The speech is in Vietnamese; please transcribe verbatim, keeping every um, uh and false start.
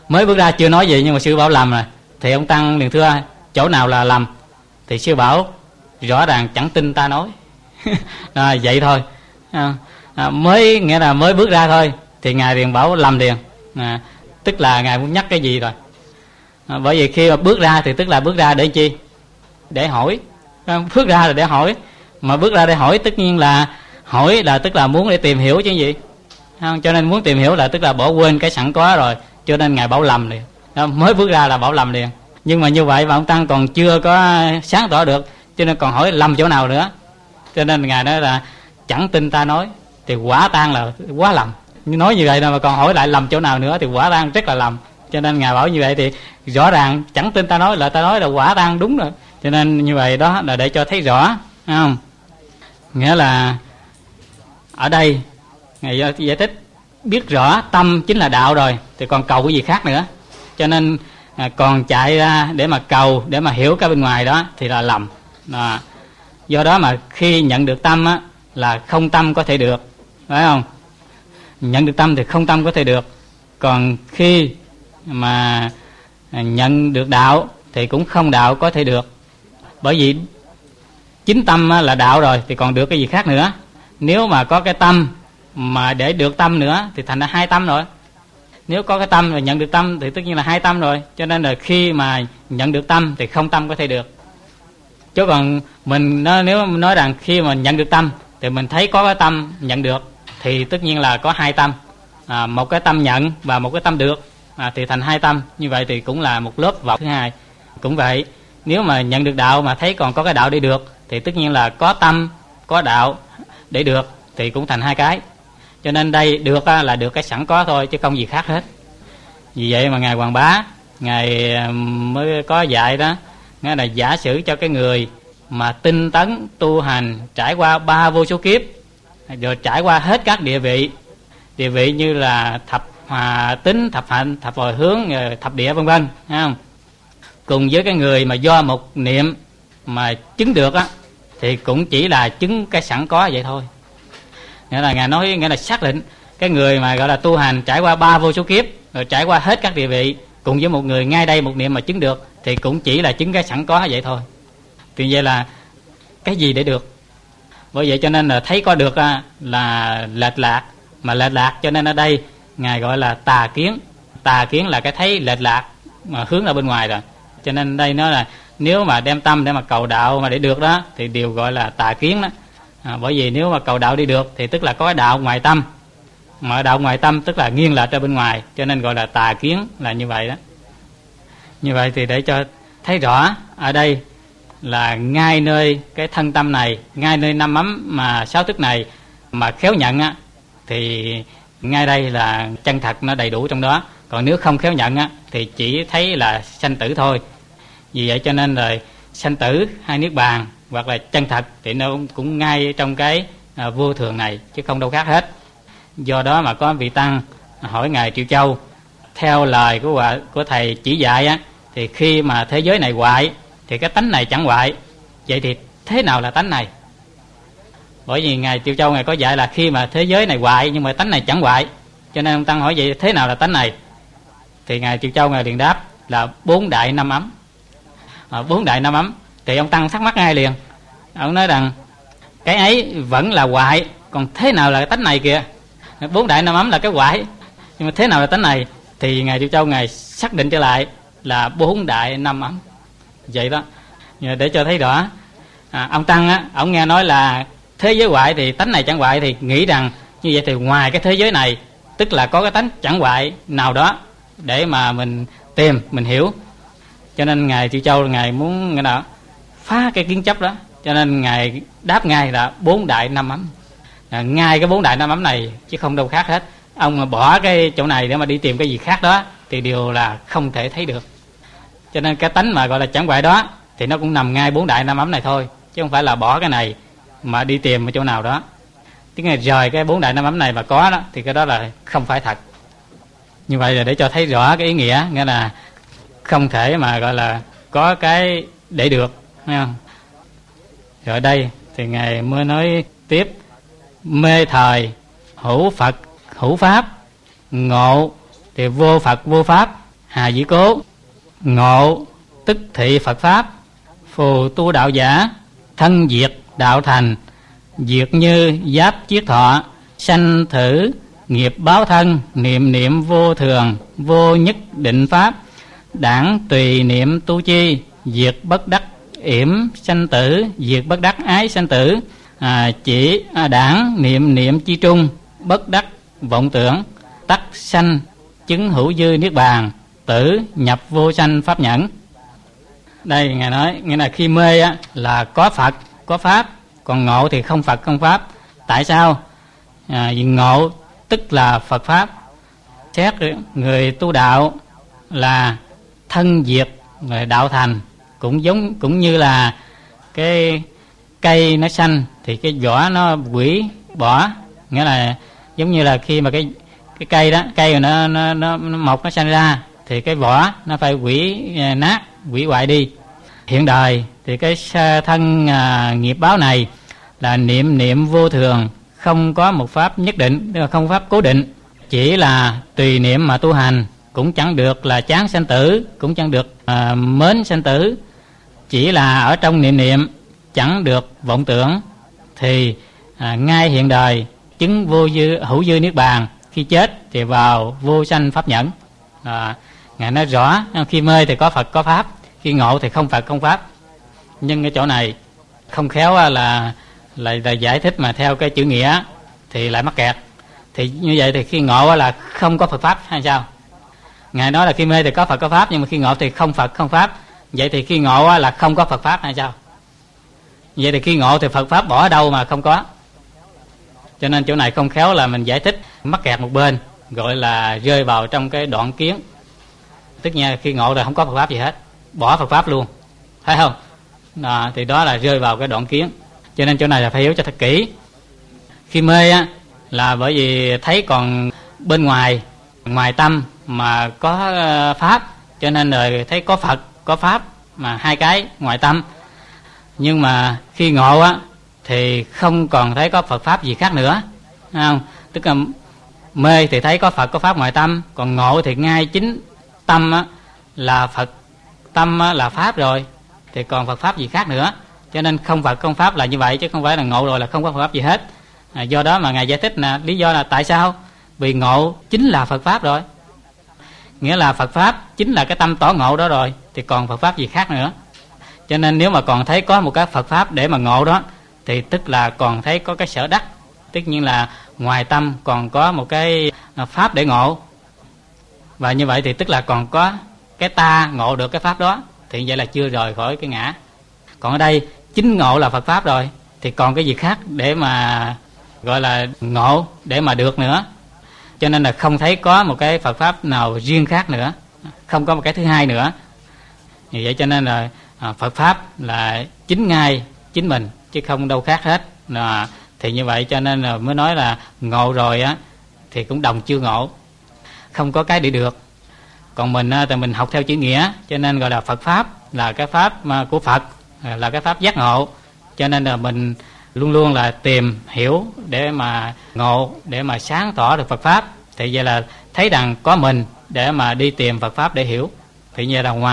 Mới bước ra chưa nói gì nhưng mà sư bảo lầm rồi. Thì ông tăng liền thưa chỗ nào là lầm. Thì sư bảo rõ ràng chẳng tin ta nói. À, vậy thôi. À, à, mới nghĩa là mới bước ra thôi thì ngài liền bảo lầm liền. À, tức là ngài muốn nhắc cái gì rồi. À, bởi vì khi mà bước ra thì tức là bước ra để chi? Để hỏi. À, bước ra là để hỏi. Mà bước ra để hỏi tất nhiên là hỏi là tức là muốn để tìm hiểu chứ gì. À, cho nên muốn tìm hiểu là tức là bỏ quên cái sẵn có rồi. Cho nên ngài bảo lầm liền. À, mới bước ra là bảo lầm liền. Nhưng mà như vậy mà ông tăng còn chưa có sáng tỏ được, cho nên còn hỏi lầm chỗ nào nữa. Cho nên ngài nói là chẳng tin ta nói thì quả tang là quá lầm. Nói như vậy mà còn hỏi lại lầm chỗ nào nữa thì quả tang rất là lầm. Cho nên ngài bảo như vậy thì rõ ràng chẳng tin ta nói là ta nói là quả tang đúng rồi. Cho nên như vậy đó là để cho thấy rõ, thấy không? Nghĩa là ở đây ngài giải thích biết rõ tâm chính là đạo rồi thì còn cầu cái gì khác nữa. Cho nên à, còn chạy ra để mà cầu, để mà hiểu cái bên ngoài đó thì là lầm. À, do đó mà khi nhận được tâm á, là không tâm có thể được, phải không? Nhận được tâm thì không tâm có thể được. Còn khi mà nhận được đạo thì cũng không đạo có thể được. Bởi vì chính tâm là đạo rồi thì còn được cái gì khác nữa. Nếu mà có cái tâm mà để được tâm nữa thì thành ra hai tâm rồi. Nếu có cái tâm rồi nhận được tâm thì tất nhiên là hai tâm rồi. Cho nên là khi mà nhận được tâm thì không tâm có thể được. Chứ còn mình nó, nếu nói rằng khi mà nhận được tâm thì mình thấy có cái tâm nhận được thì tất nhiên là có hai tâm. À, một cái tâm nhận và một cái tâm được, à, thì thành hai tâm. Như vậy thì cũng là một lớp vọng thứ hai. Cũng vậy, nếu mà nhận được đạo mà thấy còn có cái đạo để được thì tất nhiên là có tâm, có đạo để được thì cũng thành hai cái. Cho nên đây được là được cái sẵn có thôi chứ không gì khác hết. Vì vậy mà Ngài Hoàng Bá Ngài mới có dạy đó, nghĩa là giả sử cho cái người mà tinh tấn tu hành trải qua ba vô số kiếp, rồi trải qua hết các địa vị, địa vị như là thập hòa tính, thập hạnh, thập hồi hướng, thập địa vân vân, thấy không? Cùng với cái người mà do một niệm mà chứng được á thì cũng chỉ là chứng cái sẵn có vậy thôi. Nghĩa là Ngài nói, nghĩa là xác định cái người mà gọi là tu hành trải qua ba vô số kiếp, rồi trải qua hết các địa vị, cùng với một người ngay đây một niệm mà chứng được thì cũng chỉ là chứng cái sẵn có vậy thôi. Thì vậy là cái gì để được? Bởi vậy cho nên là thấy có được là lệch lạc, mà lệch lạc cho nên ở đây Ngài gọi là tà kiến. Tà kiến là cái thấy lệch lạc mà hướng ra bên ngoài rồi. Cho nên đây nó là nếu mà đem tâm để mà cầu đạo mà để được đó thì đều gọi là tà kiến đó. À, bởi vì nếu mà cầu đạo đi được thì tức là có cái đạo ngoài tâm, mà đạo ngoài tâm tức là nghiêng lệch ra bên ngoài, cho nên gọi là tà kiến là như vậy đó. Như vậy thì để cho thấy rõ ở đây là ngay nơi cái thân tâm này, ngay nơi năm ấm mà sáu thức này mà khéo nhận á, thì ngay đây là chân thật nó đầy đủ trong đó. Còn nếu không khéo nhận á thì chỉ thấy là sanh tử thôi. Vì vậy cho nên là sanh tử hay niết bàn hoặc là chân thật thì nó cũng ngay trong cái à, vô thường này chứ không đâu khác hết. Do đó mà có vị tăng hỏi Ngài Triệu Châu, theo lời của của thầy chỉ dạy á, thì khi mà thế giới này hoại thì cái tánh này chẳng hoại. Vậy thì thế nào là tánh này? Bởi vì Ngài Triệu Châu Ngài có dạy là khi mà thế giới này hoại nhưng mà tánh này chẳng hoại. Cho nên ông tăng hỏi vậy thế nào là tánh này? Thì Ngài Triệu Châu Ngài liền đáp là bốn đại năm ấm. À, bốn đại năm ấm. Thì ông tăng thắc mắc ngay liền. Ông nói rằng cái ấy vẫn là hoại, còn thế nào là cái tánh này kìa? Bốn đại năm ấm là cái hoại, nhưng mà thế nào là tánh này? Thì Ngài Triệu Châu Ngài xác định trở lại là bốn đại năm ấm. Vậy đó, để cho thấy rõ. À, ông tăng á, ông nghe nói là thế giới hoại thì tánh này chẳng hoại, thì nghĩ rằng như vậy thì ngoài cái thế giới này tức là có cái tánh chẳng hoại nào đó để mà mình tìm, mình hiểu. Cho nên Ngài Triệu Châu Ngài muốn cái nào phá cái kiến chấp đó, cho nên Ngài đáp ngay là bốn đại năm ấm. À, ngay cái bốn đại năm ấm này chứ không đâu khác hết. Ông mà bỏ cái chỗ này để mà đi tìm cái gì khác đó thì điều là không thể thấy được. Cho nên cái tánh mà gọi là chẳng hoại đó thì nó cũng nằm ngay bốn đại năm ấm này thôi, chứ không phải là bỏ cái này mà đi tìm ở chỗ nào đó. Tiếng này rời cái bốn đại năm ấm này mà có đó thì cái đó là không phải thật. Như vậy là để cho thấy rõ cái ý nghĩa, nghĩa là không thể mà gọi là có cái để được, thấy không? Rồi đây thì Ngài mới nói tiếp: mê thời hữu Phật hữu Pháp, ngộ thì vô Phật vô Pháp, Hà Dĩ Cố. Ngộ tức thị Phật Pháp, phù tu đạo giả, thân diệt đạo thành, diệt như giáp chiết thọ, sanh thử nghiệp báo thân, niệm niệm vô thường, vô nhất định Pháp, đảng tùy niệm tu chi, diệt bất đắc yểm sanh tử, diệt bất đắc ái sanh tử, à, chỉ à, đảng niệm niệm chi trung, bất đắc vọng tưởng, tắc sanh chứng hữu dư niết bàn, tử nhập vô sanh pháp nhẫn. Đây Ngài nói nghĩa là khi mê á, là có Phật có Pháp, còn ngộ thì không Phật không Pháp. Tại sao? À, vì ngộ tức là Phật Pháp. Xét người tu đạo là thân diệt người đạo thành, cũng giống cũng như là cái cây nó xanh thì cái vỏ nó hủy bỏ, nghĩa là giống như là khi mà cái cái cây đó cây nó nó nó, nó mọc nó xanh ra thì cái vỏ nó phải hủy nát, hủy hoại đi. Hiện đời thì cái thân à, nghiệp báo này là niệm niệm vô thường, không có một pháp nhất định, tức là không pháp cố định, chỉ là tùy niệm mà tu hành, cũng chẳng được là chán sanh tử, cũng chẳng được à, mến sanh tử, chỉ là ở trong niệm niệm, chẳng được vọng tưởng, thì à, ngay hiện đời chứng vô dư hữu dư niết bàn, khi chết thì vào vô sanh pháp nhẫn. À, Ngài nói rõ khi mê thì có Phật có Pháp, khi ngộ thì không Phật không Pháp. Nhưng cái chỗ này không khéo là là, là giải thích mà theo cái chữ nghĩa thì lại mắc kẹt. Thì như vậy thì khi ngộ là không có Phật Pháp hay sao? Ngài nói là khi mê thì có Phật có Pháp, nhưng mà khi ngộ thì không Phật không Pháp. Vậy thì khi ngộ là không có Phật Pháp hay sao? Vậy thì khi ngộ thì Phật Pháp bỏ ở đâu mà không có? Cho nên chỗ này không khéo là mình giải thích mắc kẹt một bên, gọi là rơi vào trong cái đoạn kiến. Tức nha, khi ngộ là không có Phật Pháp gì hết, bỏ Phật Pháp luôn, thấy không? Đó, thì đó là rơi vào cái đoạn kiến. Cho nên chỗ này là phải hiểu cho thật kỹ. Khi mê á là bởi vì thấy còn bên ngoài, ngoài tâm mà có Pháp, cho nên rồi thấy có Phật có Pháp mà hai cái ngoài tâm. Nhưng mà khi ngộ á thì không còn thấy có Phật Pháp gì khác nữa, thấy không? Tức là mê thì thấy có Phật có Pháp ngoài tâm, còn ngộ thì ngay chính tâm á là Phật, tâm á là Pháp rồi, thì còn Phật Pháp gì khác nữa. Cho nên không Phật không Pháp là như vậy, chứ không phải là ngộ rồi là không có Phật Pháp gì hết. À, do đó mà Ngài giải thích là lý do là tại sao? Vì ngộ chính là Phật Pháp rồi, nghĩa là Phật Pháp chính là cái tâm tỏ ngộ đó rồi, thì còn Phật Pháp gì khác nữa. Cho nên nếu mà còn thấy có một cái Phật Pháp để mà ngộ đó, thì tức là còn thấy có cái sở đắc, tất nhiên là ngoài tâm còn có một cái Pháp để ngộ. Và như vậy thì tức là còn có cái ta ngộ được cái Pháp đó, thì vậy là chưa rời khỏi cái ngã. Còn ở đây chính ngộ là Phật Pháp rồi, thì còn cái gì khác để mà gọi là ngộ, để mà được nữa. Cho nên là không thấy có một cái Phật Pháp nào riêng khác nữa, không có một cái thứ hai nữa. Vì vậy cho nên là Phật Pháp là chính ngay chính mình, chứ không đâu khác hết. À, thì như vậy cho nên là mới nói là ngộ rồi á thì cũng đồng chưa ngộ, không có cái để được. Còn mình thì mình học theo chữ nghĩa, cho nên gọi là Phật Pháp là cái Pháp của Phật, là cái Pháp giác ngộ. Cho nên là mình luôn luôn là tìm hiểu để mà ngộ, để mà sáng tỏ được Phật Pháp. Thì vậy là thấy rằng có mình để mà đi tìm Phật Pháp để hiểu. Thì vậy là ngoài